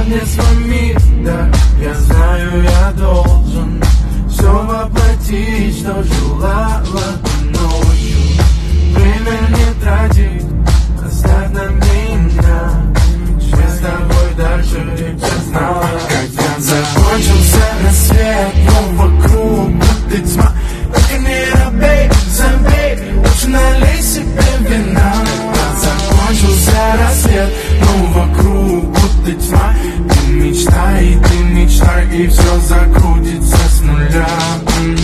мне свой мир, да, я знаю, я должен все воплотить, что желала ночью. Время не трати, оставь на меня. Я с тобой дальше, я знала, когда закончился рассвет, но вокруг будто тьма. Только не бей, забей, лучше налей себе вина. Закончился рассвет, но вокруг будто тьма. Ты мечтай, и все закрутится с нуля.